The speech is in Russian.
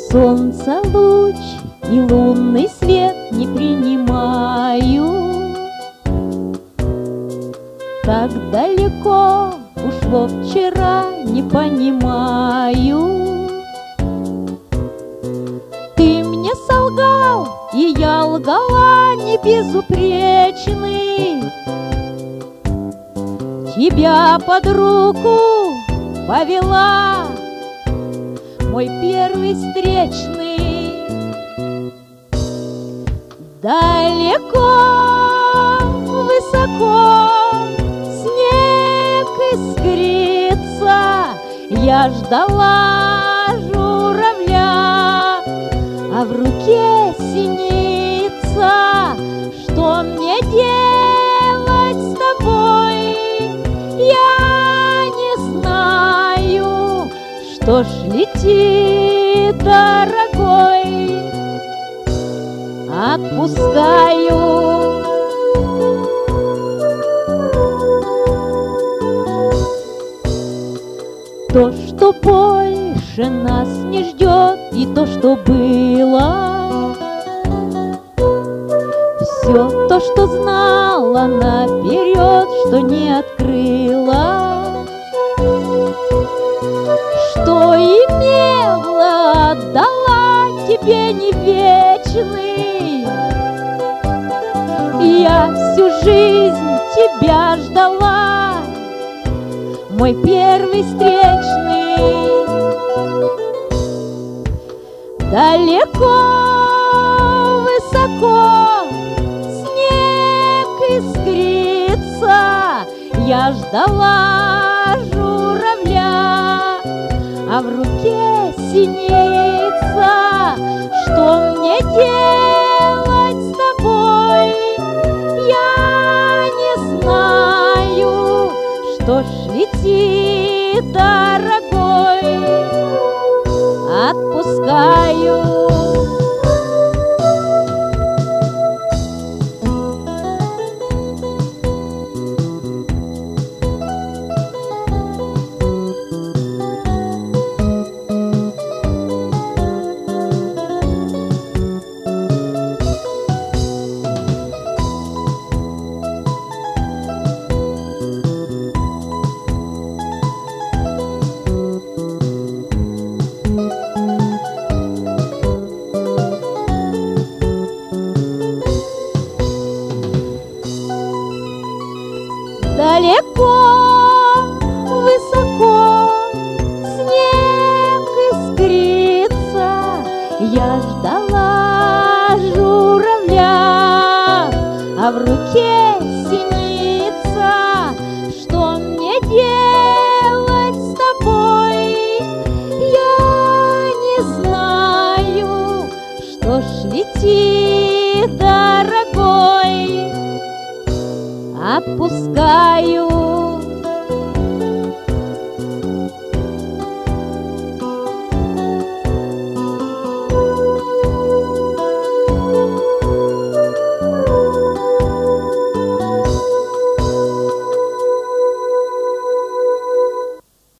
Солнца луч и лунный свет не принимаю. Так далеко ушло вчера, не понимаю. Ты мне солгал, и я лгала, не безупречный. Тебя под руку повела мой первый встречный. Далеко, высоко снег искрится, я ждала журавля, а в руке синица. Что мне делать с тобой, я не знаю. Что ж, лети, дорогой, отпускаю. То, что больше нас не ждет, и то, что было, все то, что знала наперед, что не открыла, что имела, отдала тебе не вечный. Я всю жизнь тебя ждала, мой первый встречный. Далеко, высоко снег искрится, я ждала журавля, а в руке синица. Что мне делать с тобой, я не знаю. Что ж, лети, дорогой, отпускаю. Далеко, высоко снег искрится, я ждала журавля, а в руке